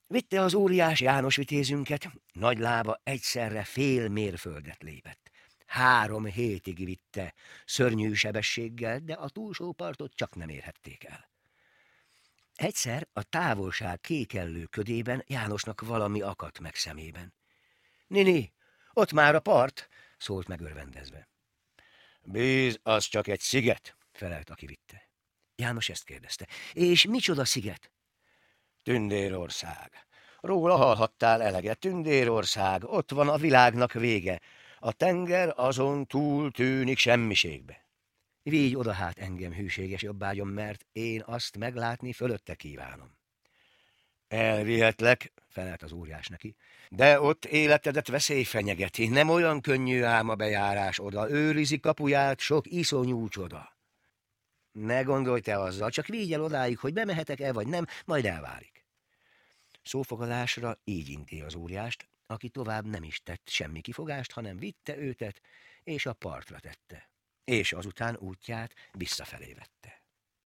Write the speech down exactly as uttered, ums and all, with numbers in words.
Vitte az óriás János vitézünket, nagy lába egyszerre fél mérföldet lépett. Három hétig vitte, szörnyű sebességgel, de a túlsó partot csak nem érhették el. Egyszer a távolság kékellő ködében Jánosnak valami akadt meg szemében. Nini, ott már a part, szólt megörvendezve. Bíz, az csak egy sziget, felelt, aki vitte. János ezt kérdezte. És micsoda sziget? Tündérország. Róla hallhattál eleget, Tündérország, ott van a világnak vége. A tenger azon túl tűnik semmiségbe. Vigy oda hát engem, hűséges jobbágyom, mert én azt meglátni fölötte kívánom. Elvihetlek, felelt az óriás neki, de ott életedet veszély fenyegeti, nem olyan könnyű ám a bejárás oda, őrizi kapuját sok iszonyú csoda. Ne gondolj te azzal, csak vigy el odáig, hogy bemehetek-e vagy nem, majd elválik. Szófogadásra így inti az óriást, aki tovább nem is tett semmi kifogást, hanem vitte őtet, és a partra tette, és azután útját visszafelé vette.